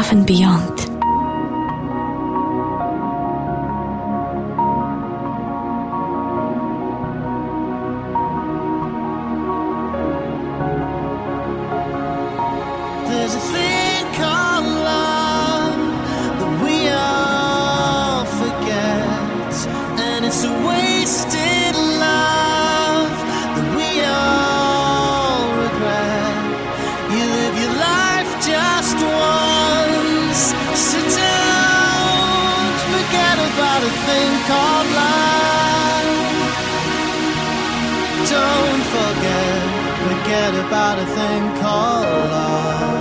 above and beyond. There's a thing called love that we all forget, and it's a wasted love that we all regret. You live your life just once, so don't forget about a thing called love. Don't forget about a thing called love.